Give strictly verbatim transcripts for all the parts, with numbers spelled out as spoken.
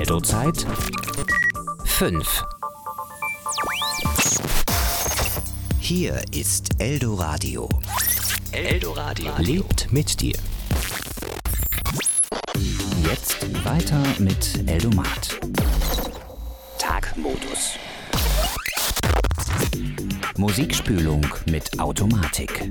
Eldo-Zeit fünf. Hier ist Eldoradio. Eldoradio lebt mit dir. Jetzt weiter mit Eldomat. Tagmodus. Musikspülung mit Automatik.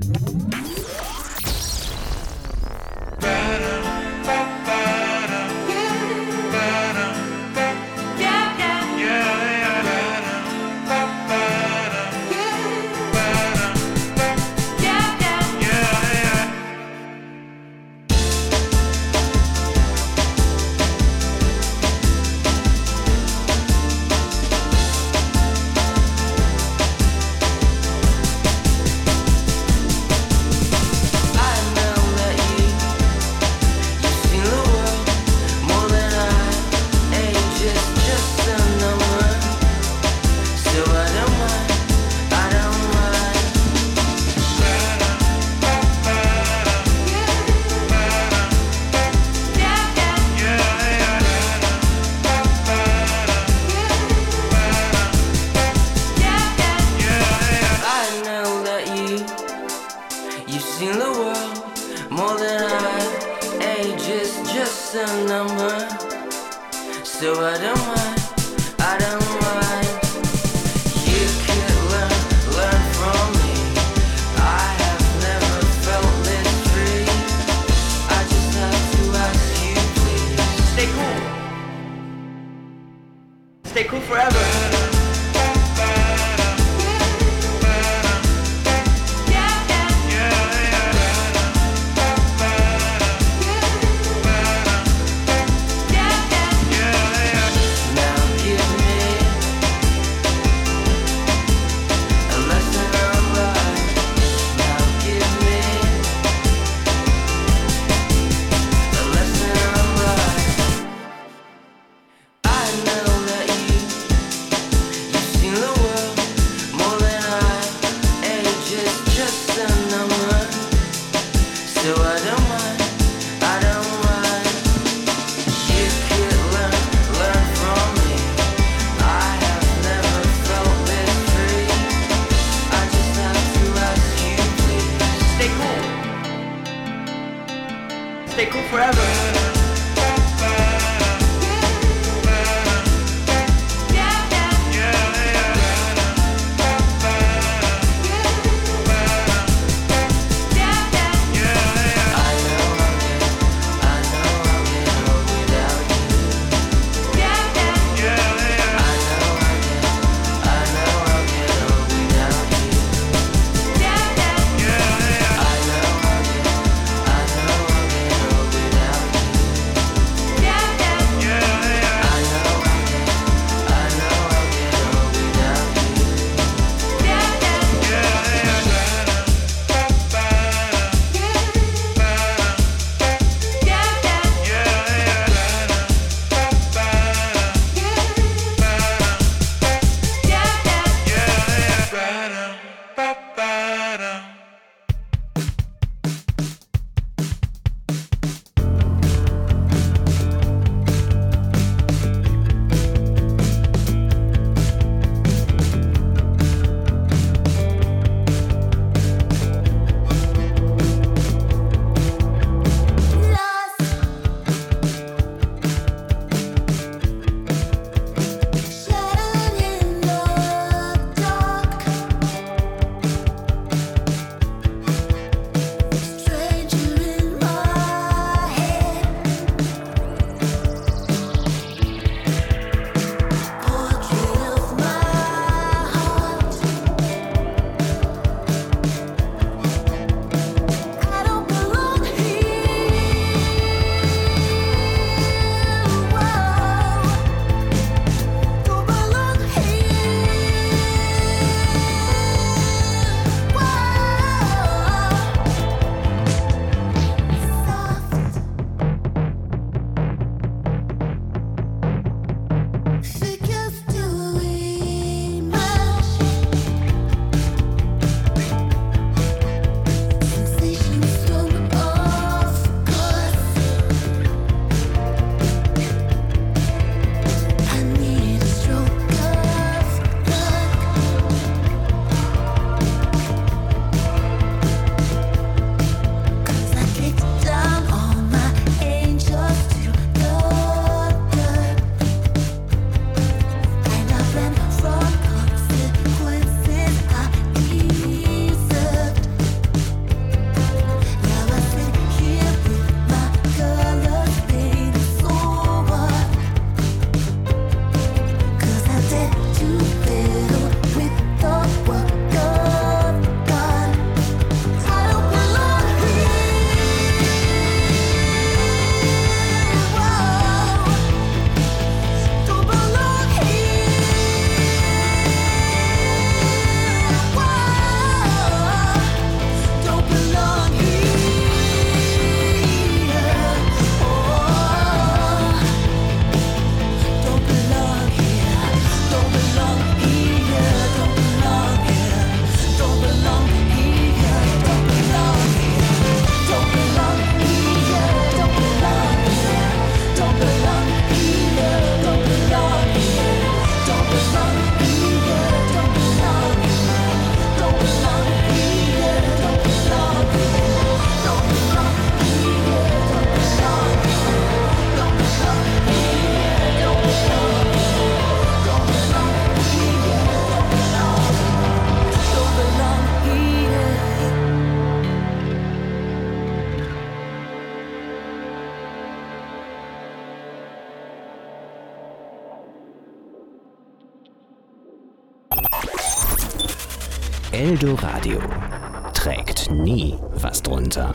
Eldoradio trägt nie was drunter.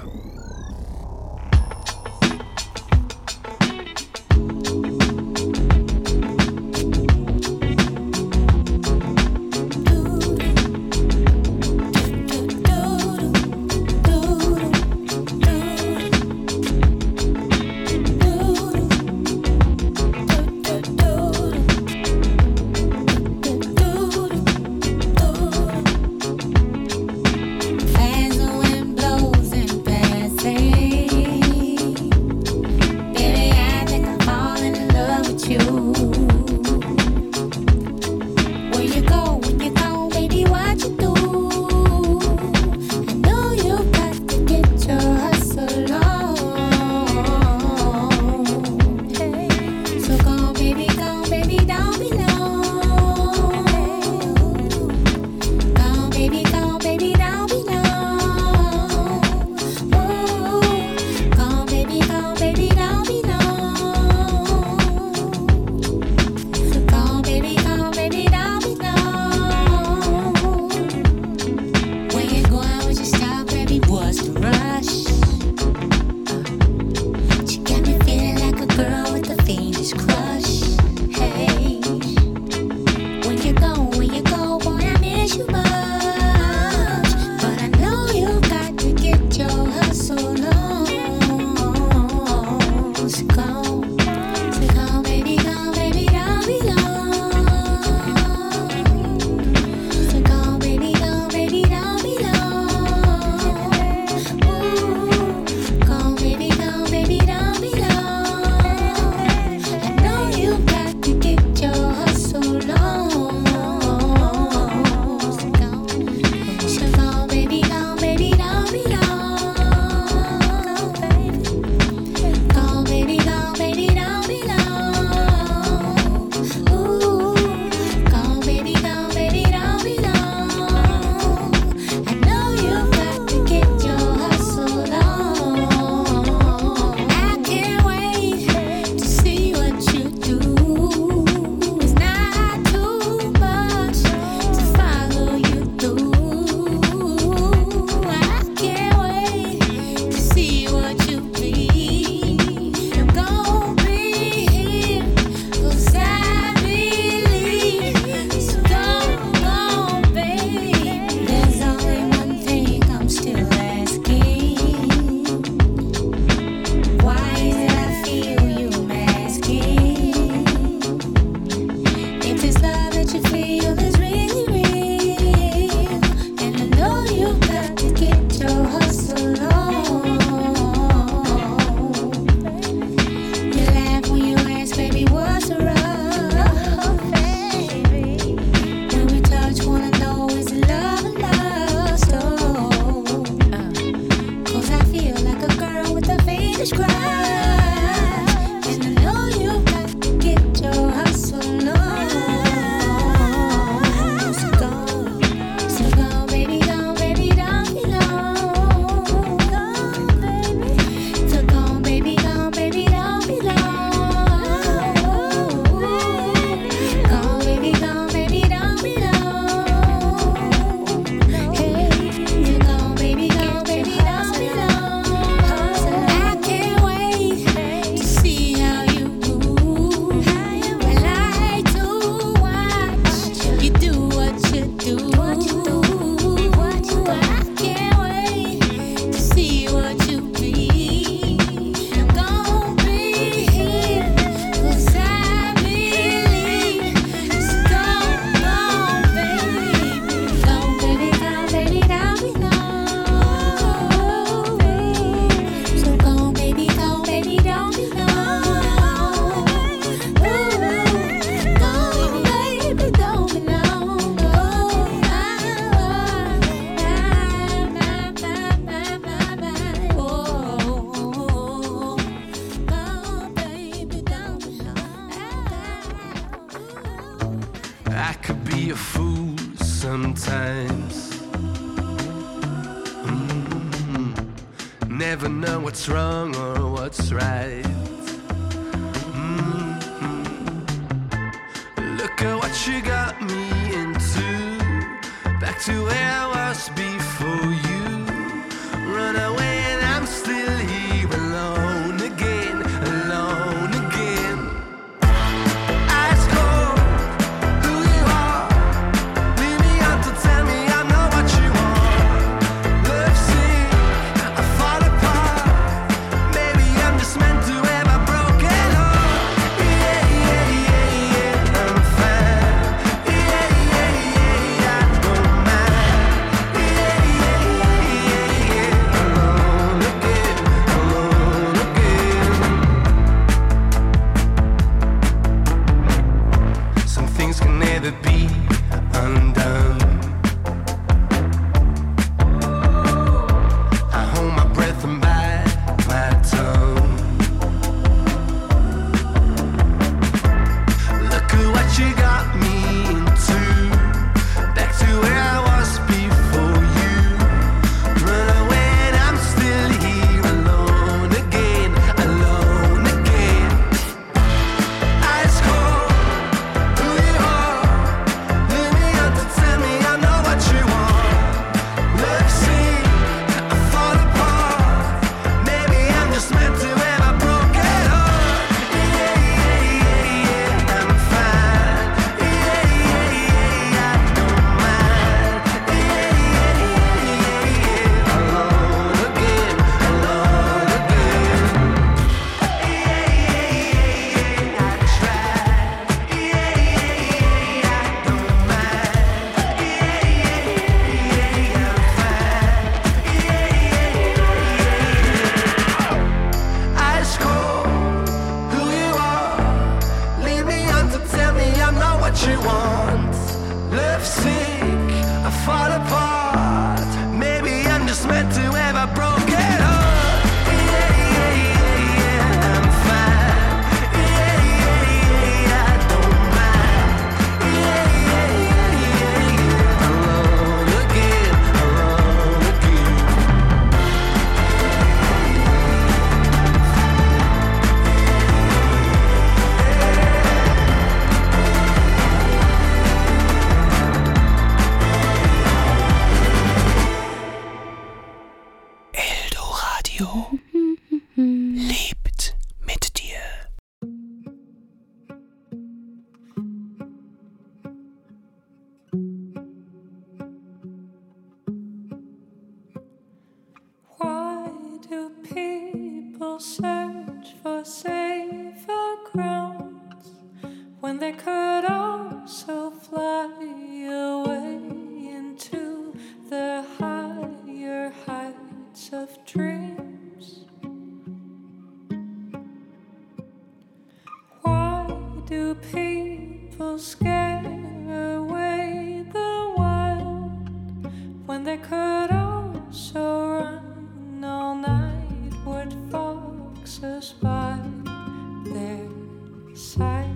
I could be a fool sometimes. Mm-hmm. Never know what's wrong or what's right. Mm-hmm. Look at what you got me into. Back to where I was before you. Run away and I'm still here alone again, alone again. Ice cold, who you are. Leave me out to tell me I'm not what you want. Love sick, I fall apart. Maybe I'm just meant to have a broken heart. Yeah, yeah, yeah, yeah, I'm fine. Yeah, yeah, yeah, I don't mind. Yeah, yeah, yeah, yeah, alone again, alone again. Some things can never be undone. I hold my breath and bite my tongue. Look at what you got me into. Back to where I was before you. Run away and I'm still here alone again, alone again. Ice cold, who you are. Leave me out to tell me I know what you want. Love sick, I fall apart. Maybe I'm just meant to have a broken heart. Yeah, yeah, yeah, yeah, I'm fine. Yeah, yeah, yeah, I don't mind. Yeah, yeah, yeah, yeah, alone again, alone again. Yeah, yeah, yeah, yeah, I tried. Yeah, yeah, yeah, I don't mind. Yeah, yeah, yeah, yeah, I'm fine. Yeah, yeah, yeah. Ice cold, who you are. Leave me on to tell me I'm not what you want. Love sick, I fall apart. Maybe I'm just meant to have a broken heart. Yeah, yeah, yeah, yeah, I'm fine. Yeah, yeah, yeah, I don't mind. Yeah, yeah, yeah, yeah, alone again, alone again. Eldoradio lebt mit dir. Why do people search for safer grounds when they could also fly away into the higher heights of dreams? Why do people scare away the wild when they could also run all night? Would foxes by their side?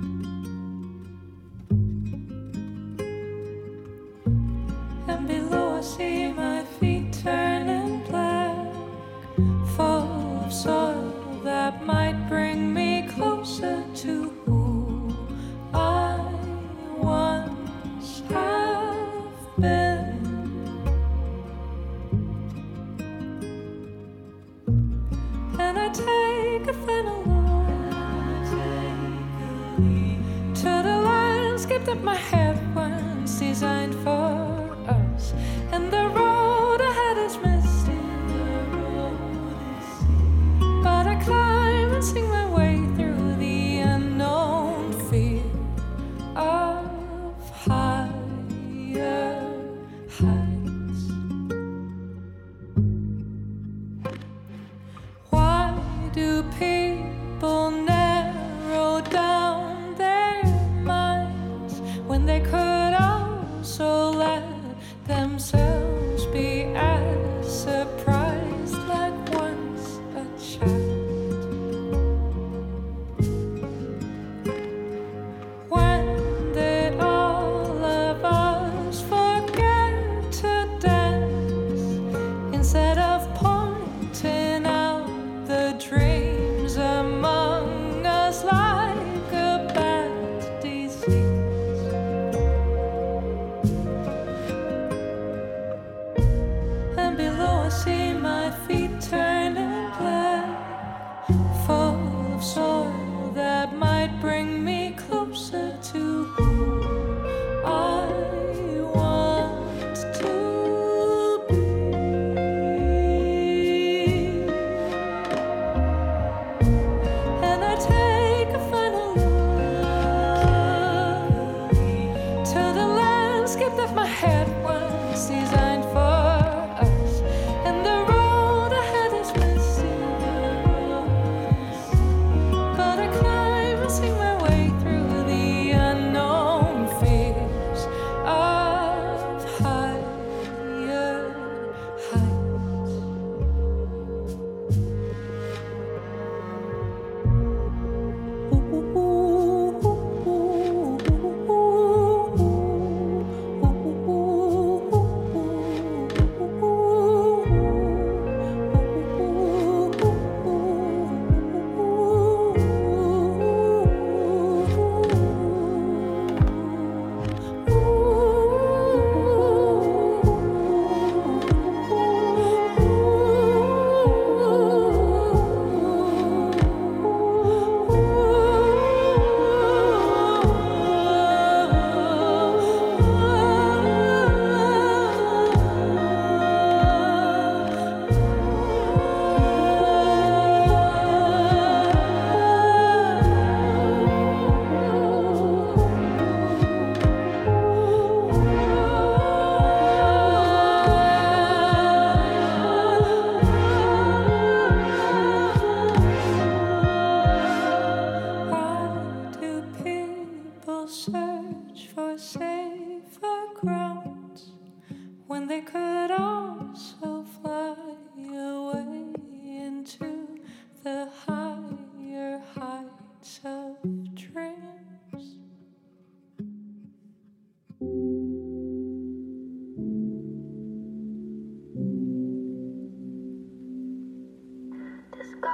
And below I see my feet turning black, full of soil that might bring me closer to who I once have been. And I take a final look to the landscape that my head once designed for us. And the road ahead is misty, but I climb and sing my way through the unknown fear of higher heights. Why do people narrow down their minds when they could also let themselves be as surprised like once a child? When did all of us forget to dance instead of pointing out the dreams among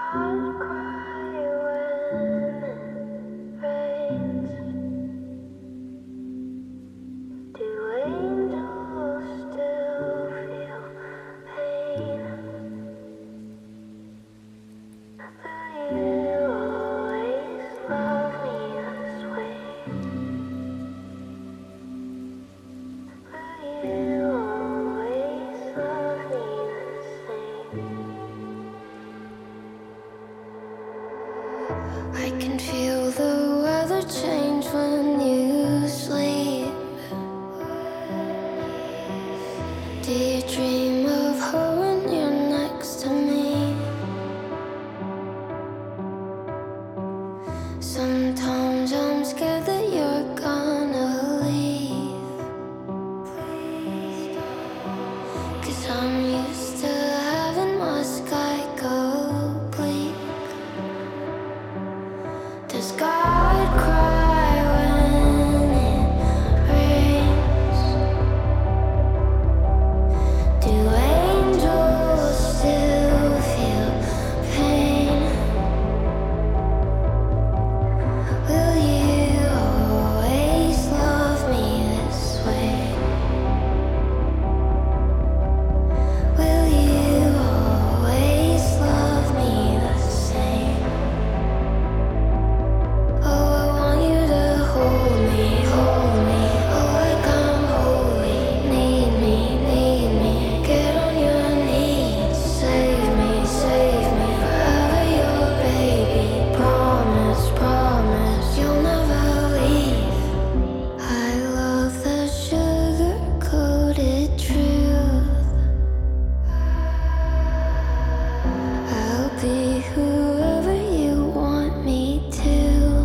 I can feel the weather change when you sleep. Do you dream of her when you're next to me? Sometimes I'm scared that you're gonna leave, 'cause I'm used to having my sky go bleak. Does God cry when it rains? Do angels still feel pain? Will you always love me this way? Will you always love me the same? Oh, I want you to hold me, hold me. Oh, like I'm holy. Need me, need me. Get on your knees. Save me, save me. Forever your baby. Promise, promise you'll never leave. I love the sugar-coated truth. I'll be whoever you want me to.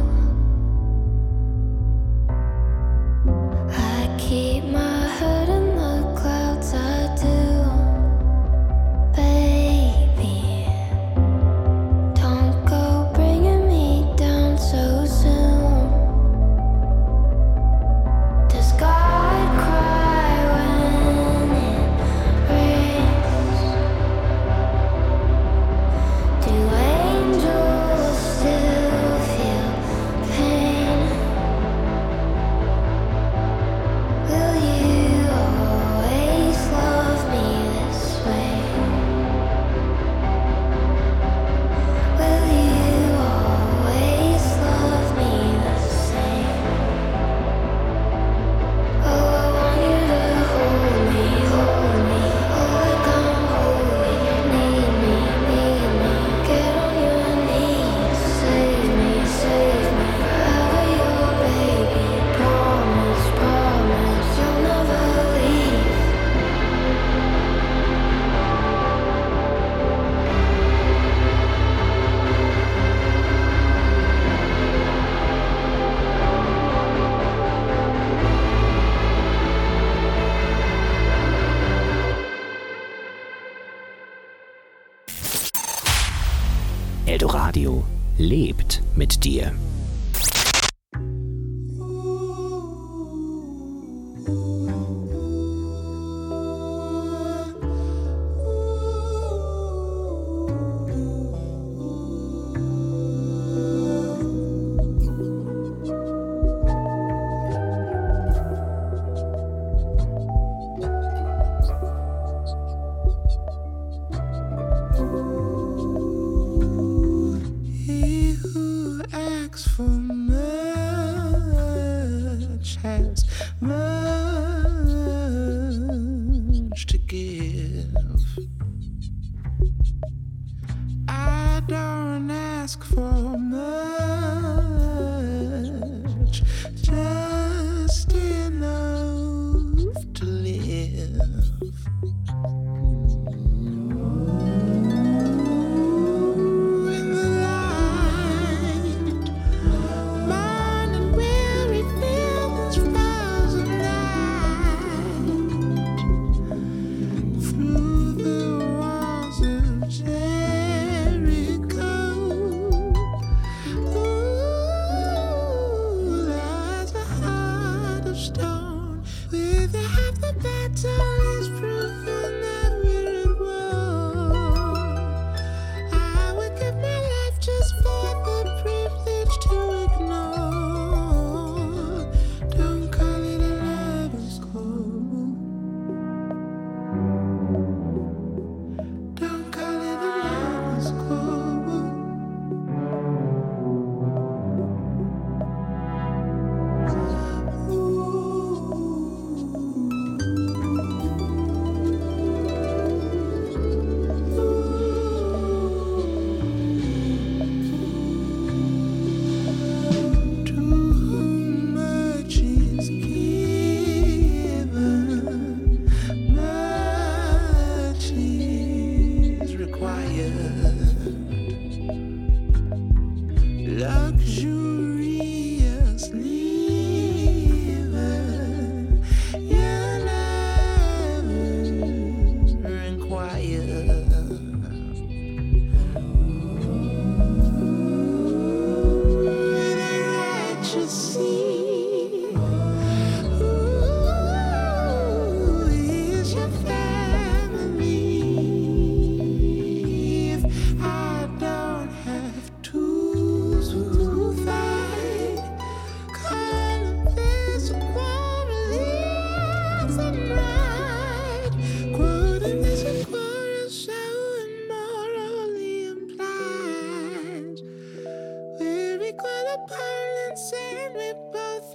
I keep my head in the clouds, I do. Baby, don't go bringing me down so soon. Does God cry when it rains? Do angels still feel pain? Will you always love me this way? Will you always love me the same? Oh, I want you to hold me, hold me. Oh, like I'm holy. Need me, need me. Get on your knees. Save me, save me. Forever your baby. Promise, promise you'll never leave. Eldoradio lebt mit dir. He who asks for much has much to give. I don't ask for much, just enough to live. In the light, mine and weary feelings rise at night. Through the walls of Jericho, ooh, the pile and sand we both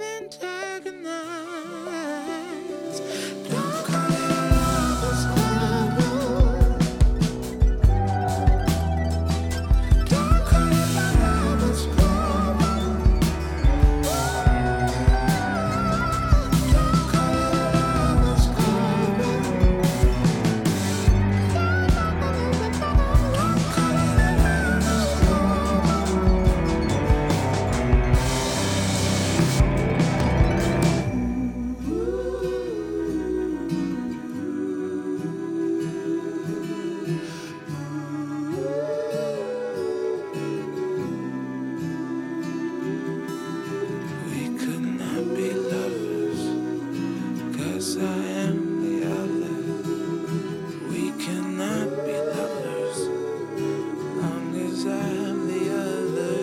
antagonize. Don't call it a lover's quarrel. Don't call it a lover's quarrel. Don't call it a lover's quarrel. Don't call it a lover's We could not be lovers, 'cause I am the other. We cannot be lovers, long as I am the other.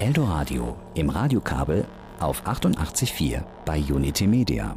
Eldoradio im Radiokabel auf achtundachtzig Komma vier bei Unity Media.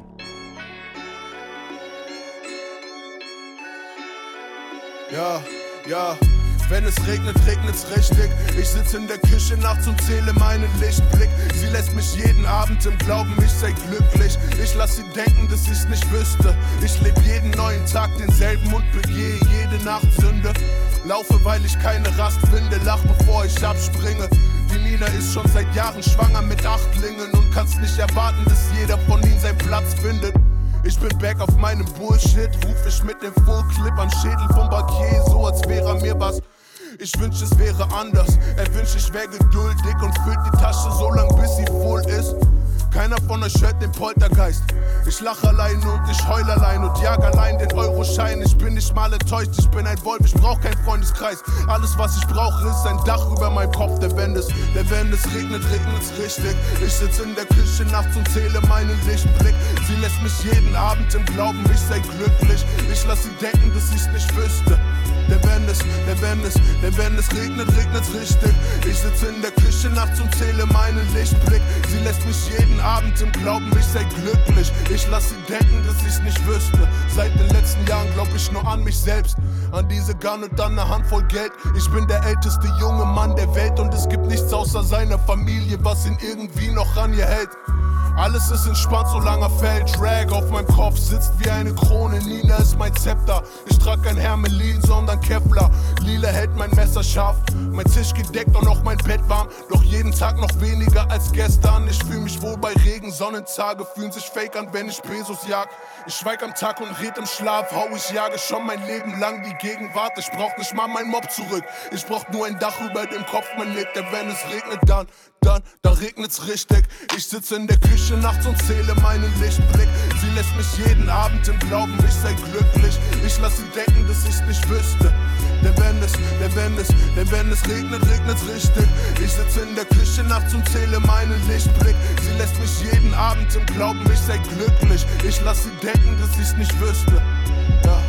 Ja, ja, wenn es regnet, regnet's richtig. Ich sitze in der Küche nachts und zähle meinen Lichtblick. Sie lässt mich jeden Abend im Glauben, ich sei glücklich. Ich lass sie denken, dass ich's nicht wüsste. Ich lebe jeden neuen Tag denselben und begehe jede Nacht Sünde. Laufe, weil ich keine Rast finde, lach bevor ich abspringe. Die Nina ist schon seit Jahren schwanger mit Achtlingen und kann's nicht erwarten, dass jeder von ihnen seinen Platz findet. Ich bin back auf meinem Bullshit, ruf ich mit dem Fullclip an Schädel vom Bankier, so als wäre mir was. Ich wünsch, es wäre anders, er wünscht, ich wär geduldig und füllt die Tasche so lang, bis sie voll ist. Keiner von euch hört den Poltergeist. Ich lach allein und ich heul allein und jag allein den Euroschein. Ich bin nicht mal enttäuscht, ich bin ein Wolf, ich brauch keinen Freundeskreis. Alles, was ich brauche, ist ein Dach über meinem Kopf, der wenn es, der wenn es regnet, regnet's richtig. Ich sitz in der Küche nachts und zähle meinen Lichtblick. Sie lässt mich jeden Abend im Glauben, ich sei glücklich. Ich lass sie denken, dass ich's nicht wüsste. Denn wenn es, denn wenn es, denn wenn es regnet, regnet's richtig. Ich sitze in der Küche nachts und zähle meinen Lichtblick. Sie lässt mich jeden Abend im Glauben, ich sei glücklich. Ich lass sie denken, dass ich's nicht wüsste. Seit den letzten Jahren glaub ich nur an mich selbst, an diese Gun und dann eine Handvoll Geld. Ich bin der älteste junge Mann der Welt und es gibt nichts außer seiner Familie, was ihn irgendwie noch an ihr hält. Alles ist entspannt, solange er fällt. Drag auf meinem Kopf sitzt wie eine Krone. Nina ist mein Zepter. Ich trag kein Hermelin, sondern Kevlar. Lila hält mein Messer scharf. Mein Tisch gedeckt und auch mein Bett warm. Doch jeden Tag noch weniger als gestern. Ich fühl mich wohl bei Regen. Sonnentage fühlen sich fake an, wenn ich Pesos jag. Ich schweig am Tag und red im Schlaf. Hau, ich jage schon mein Leben lang die Gegenwart. Ich brauch nicht mal mein Mob zurück. Ich brauch nur ein Dach über dem Kopf, mein Licht. Denn wenn es regnet, dann, dann, dann regnet's richtig. Ich sitze in der Küche nachts und zähle meinen Lichtblick. Sie lässt mich jeden Abend im Glauben, ich sei glücklich. Ich lass sie denken, dass ich's nicht wüsste. Denn wenn es, denn wenn es, denn wenn es regnet, regnet's richtig. Ich sitze in der Küche nachts und zähle meinen Lichtblick. Sie lässt mich jeden Abend im Glauben, ich sei glücklich. Ich lass sie denken, dass ich's nicht wüsste. Ja.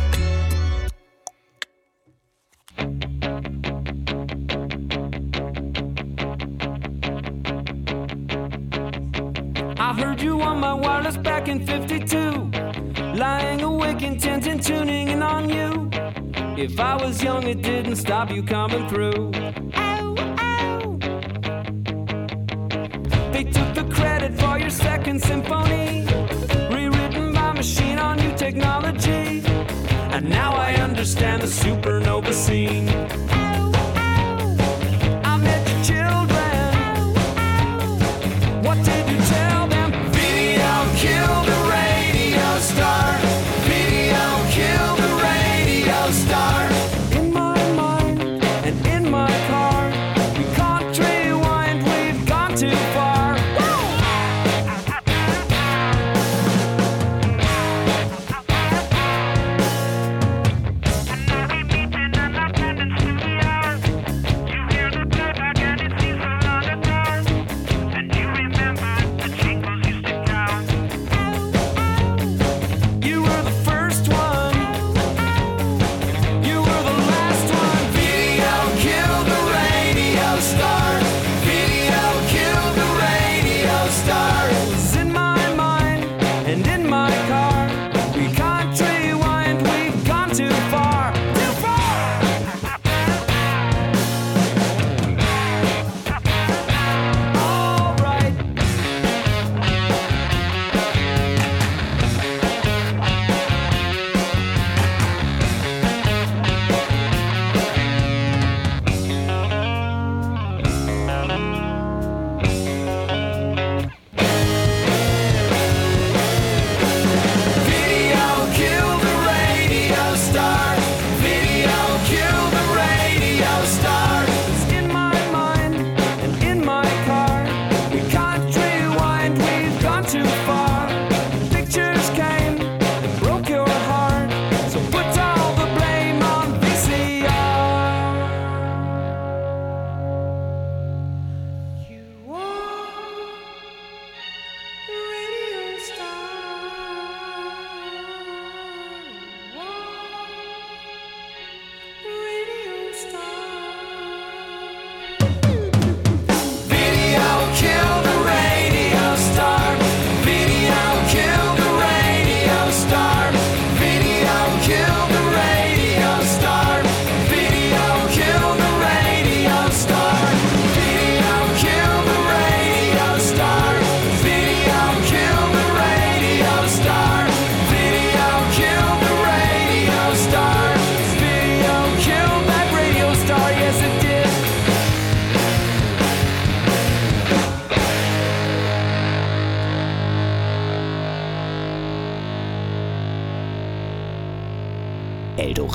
I heard you on my wireless back in fifty-two, lying awake intent and tuning in on you. If I was young, it didn't stop you coming through. Ow, ow. They took the credit for your second symphony, rewritten by machine on new technology. And now I understand the supernova scene. Ow, ow. I met your children. Ow, ow. What did you tell them? Kill the radio star. Video kill the radio star. In my mind and in my car, we can't rewind, we've gone too far.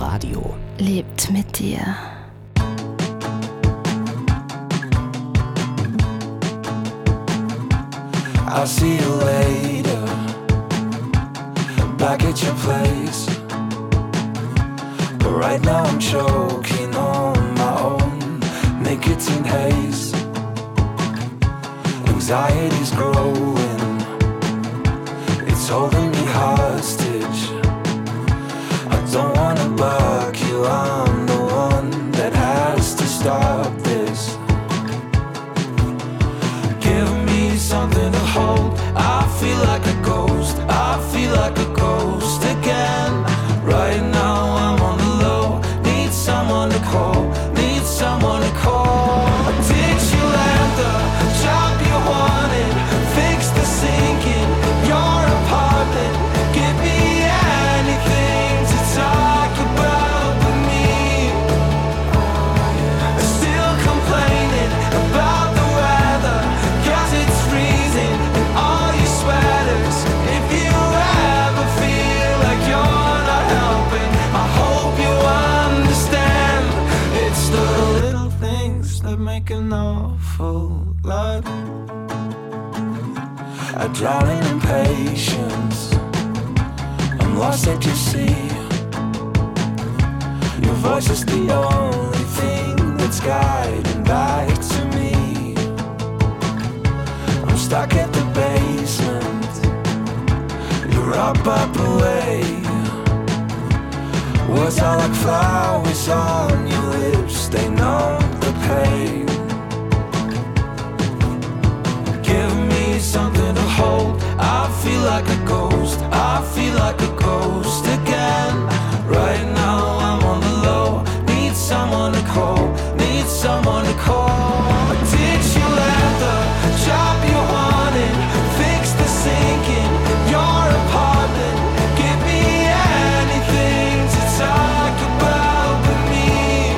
Radio. Lebt mit dir. I'll see you later, back at your place. But right now I'm choking on my own nicotine haze. Anxiety's growing, it's holding me hostage. I don't wanna buck you, I'm the one that has to stop this. Give me something to hold. I feel like a ghost, I feel like a ghost again. Right now I'm on the low, need someone to call, need someone to call. Did you land the job you wanted? Fix the sink in your apartment. Give me anything to talk about with me. Still complaining about the weather, cause it's freezing in all your sweaters. If you ever feel like you're not helping, I hope you understand. It's the little things that make an awful lot. I drown in impatience, I'm lost at your sea. Your voice is the only thing that's guiding back to me. I'm stuck at the basement, you're up, up away. Words are like flowers on your lips, they numb the pain. Give me something to hold. I feel like a ghost, I feel like a ghost again. Right now I'm on the low, need someone to call, need someone to call. Did you land the job you wanted? Fix the sink in your apartment. Give me anything to talk about with me.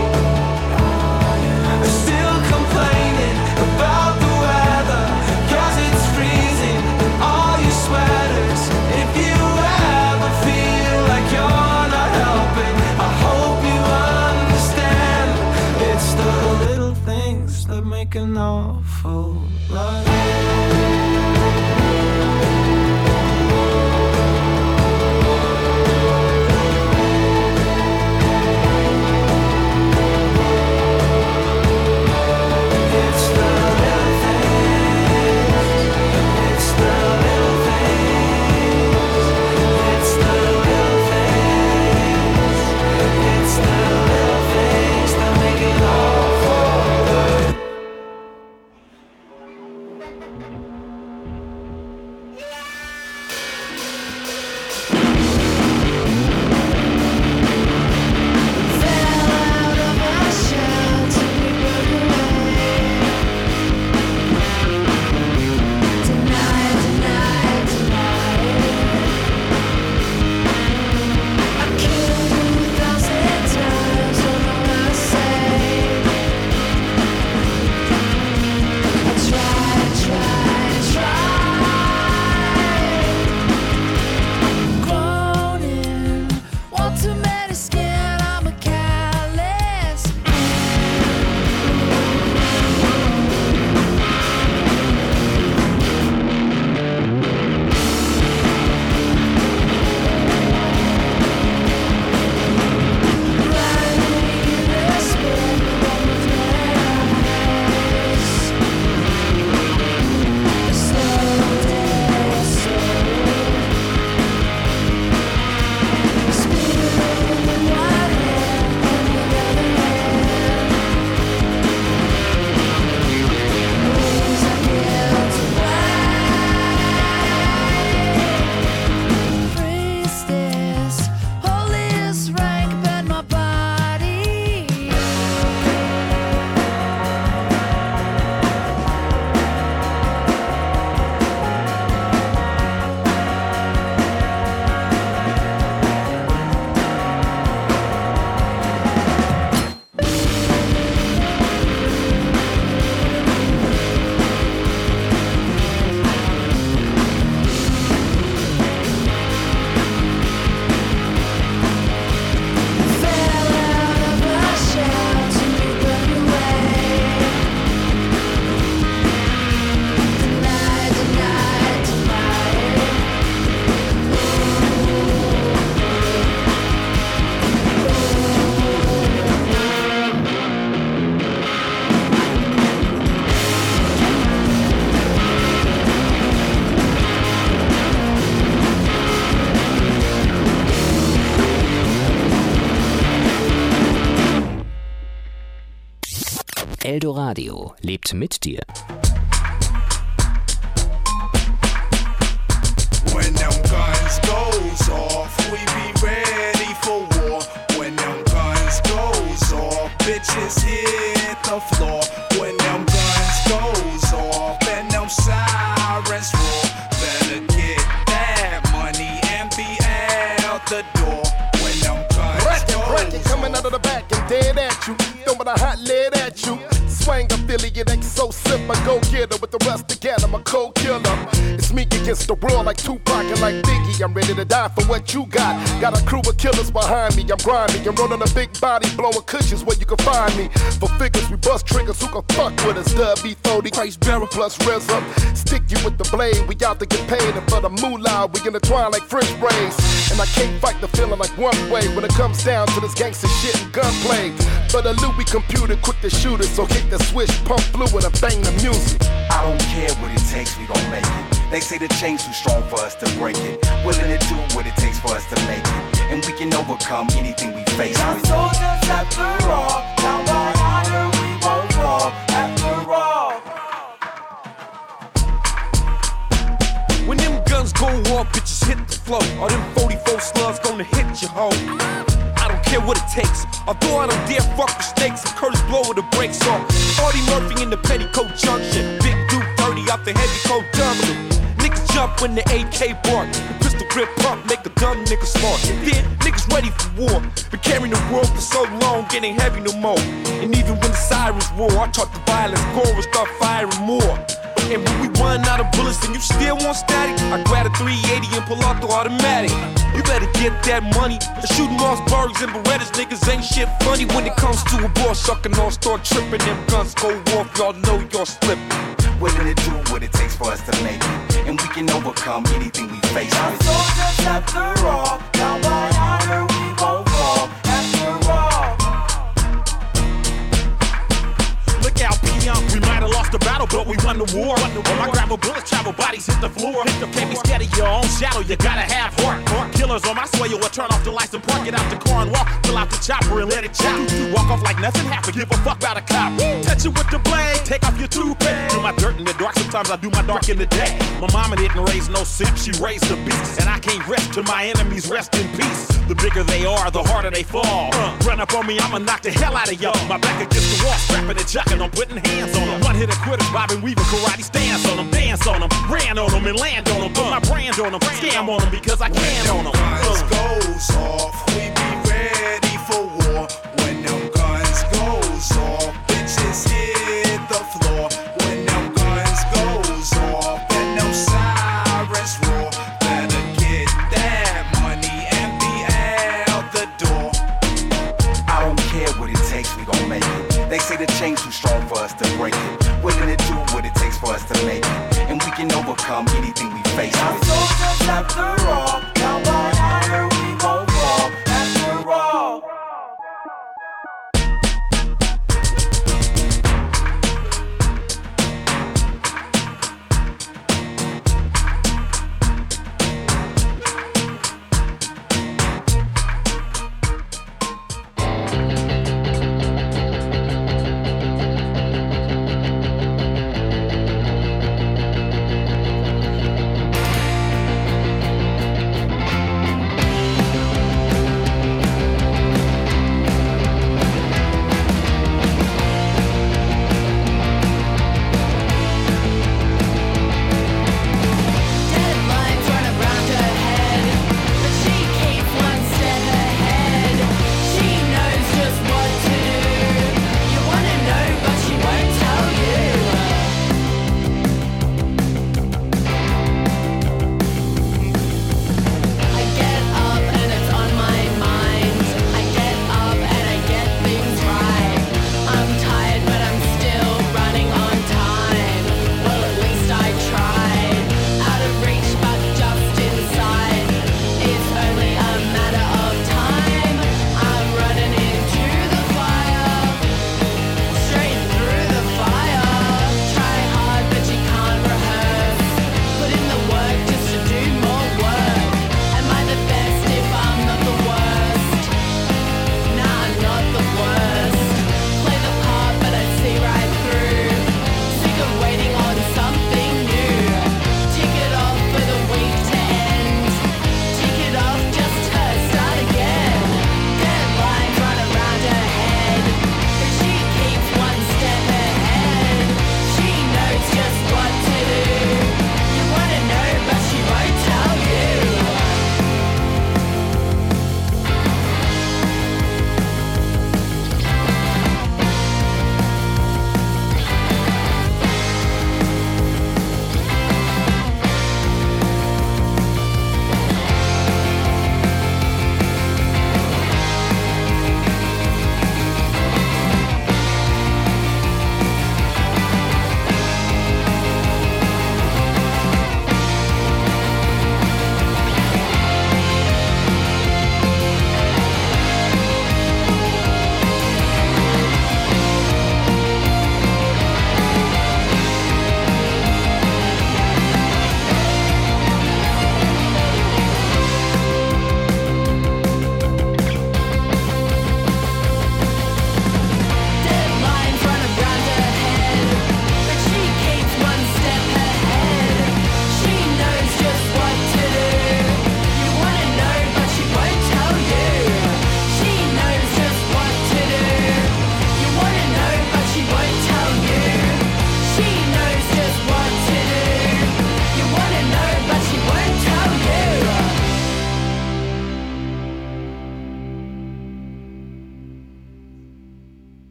Still complaining about the weather, cause it's freezing in all your sweaters. If you ever feel like you're not helping, I hope you understand. It's the little things that make an awful lot. It's the little things, it's the little things, it's the little things, it's the little things that make it all for good. Eldoradio lebt mit dir. When them guns goes off, we be ready for war. When them guns goes off, bitches hit the floor. When them guns goes off and them sirens roar, better get that money and be out the door. When them guns Bracket, goes bracket, coming out of the back and dead at you, throwing a hot lead at you. Swang affiliate, exo sip, I go getter with the rest together, I'm a cold killer. It's me against the world like Tupac and like Biggie. I'm ready to die for what you got. Got a crew of killers behind me, I'm grimy. I'm rolling a big body, blowing cushions where you can find me. For figures, we bust triggers, who can fuck with us? W thirty, Christ Barrel plus R Z A. Stick you with the blade, we out to get paid. And for the moolah, we intertwine like French braids. And I can't fight the feeling like one way when it comes down to this gangster shit and gunplay. For the Louis computer, quick to shoot it, so hit the switch, pump fluid and bang the music. I don't care what it takes, we gon' make it. They say the chain's too strong for us to break it. Willing to do what it takes for us to make it. And we can overcome anything we face. Now soldiers after all, down by honor we won't fall after all. When them guns go off, bitches hit the floor. All them forty-four slugs gonna hit your hoe. I don't care what it takes. Although I don't dare fuck with snakes, and Curtis blow with the brakes off. Artie Murphy in the petticoat junction. Big dude thirty out the heavy coat terminal. Niggas jump when the A K bark. The pistol grip pump make a dumb nigga smart. Then niggas ready for war. Been carrying the world for so long, getting heavy no more. And even when the sirens roar, I taught the violence gore and start firing more. And when we run out of bullets and you still want static, I grab a three eighty and pull out the automatic. You better get that money. The shooting Mossbergs and Berettas, niggas ain't shit funny. When it comes to a boss sucking on, start tripping. Them guns go off, y'all know y'all slipping. Willing to do what it takes for us to make it. And we can overcome anything we face. Now soldiers after all, down by honor we won't fall after all. Look out, P-Young, we might have lost the battle, but we won the war. When my gravel bullets travel, bodies hit the floor. Can't be scared of your own shadow, you gotta have heart. Killers on my sway, you'll turn off the lights and park. Get out the car and walk, pull out the chopper and let it chop. Walk off like nothing happened, give a fuck about a cop. Touch it with the blade, take off your toupee. Do my dirt in the dark, sometimes I do my dark in the day. My mama didn't raise no simp, she raised a beast. And I can't rest till my enemies rest in peace. The bigger they are, the harder they fall. Run up on me, I'ma knock the hell out of y'all. My back against the wall, strapping and chucking, I'm putting hands on them. One hit a quitters, bobbing, weaving, karate stance on them. Dance on them, ran on them and land on them. Put my brand on them, scam on them because I can on them. When guns goes off, we be ready for war. When them guns goes off, bitches hit the floor. When them guns goes off and them sirens roar, better get that money and be out the door. I don't care what it takes, we gon' make it. They say the chain's too strong for us to break it. Willing to do what it takes for us to make it. And we can overcome anything we face. Now soldiers after all, down by honor we won't fall after all.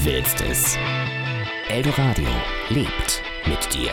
willst es. Eldoradio lebt mit dir.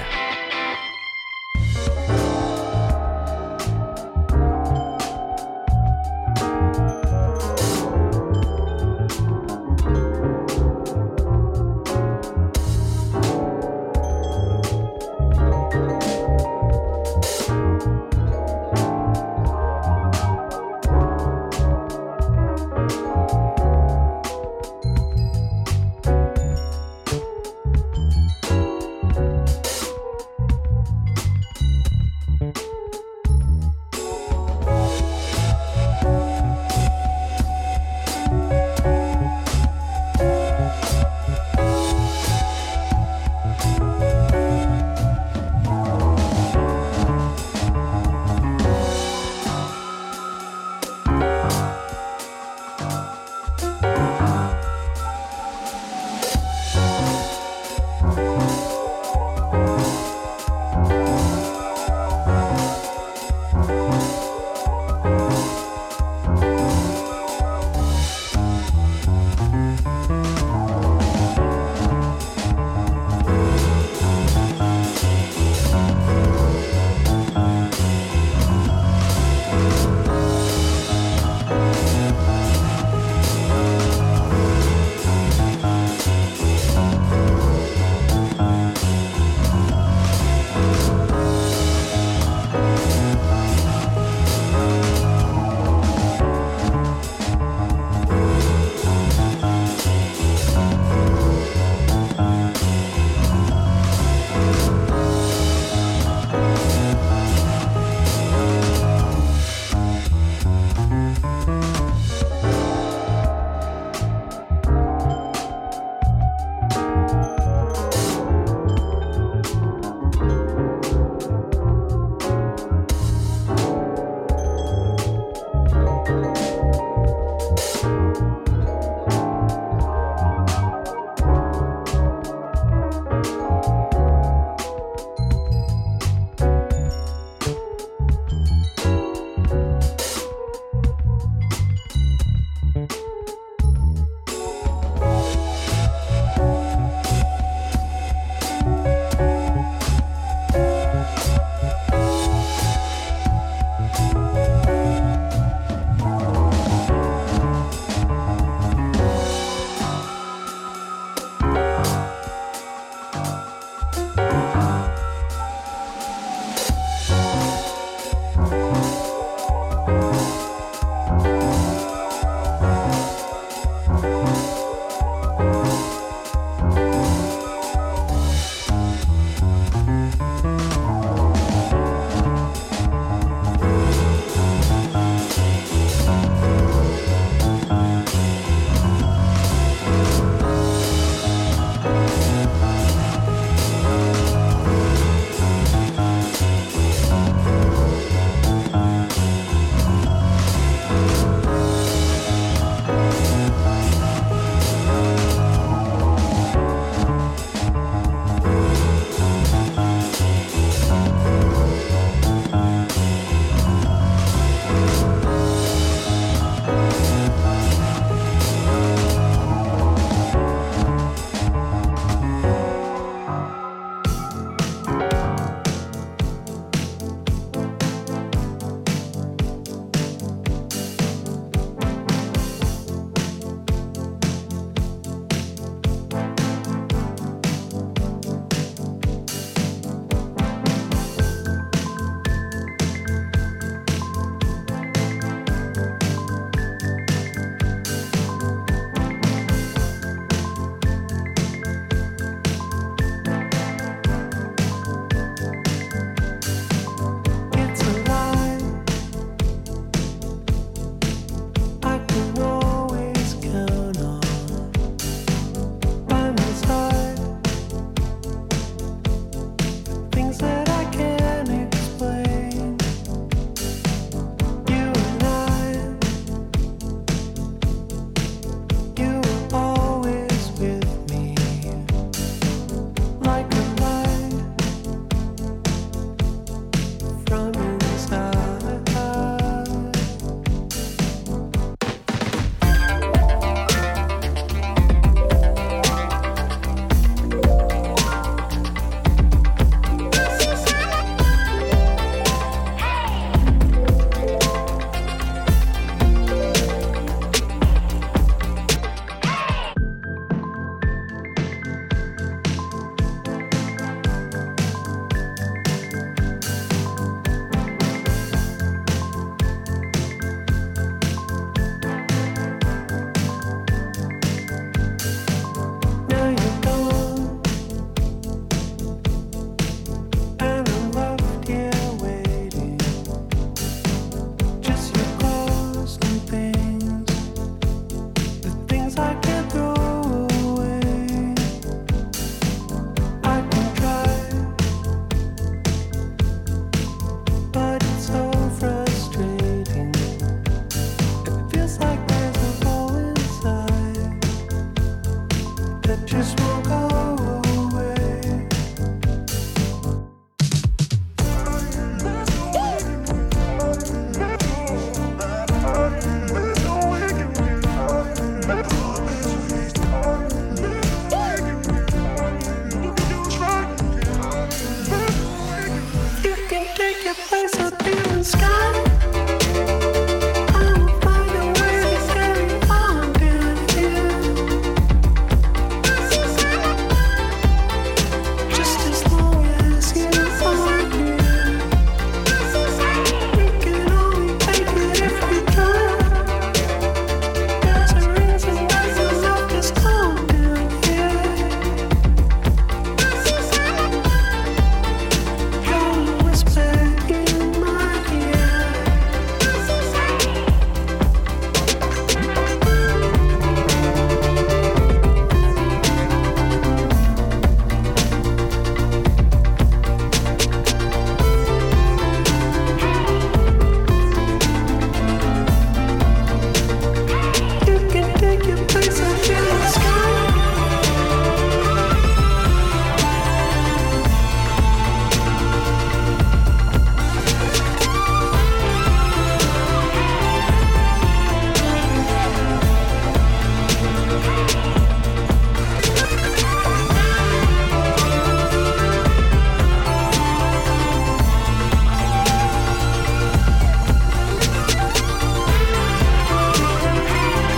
'cause I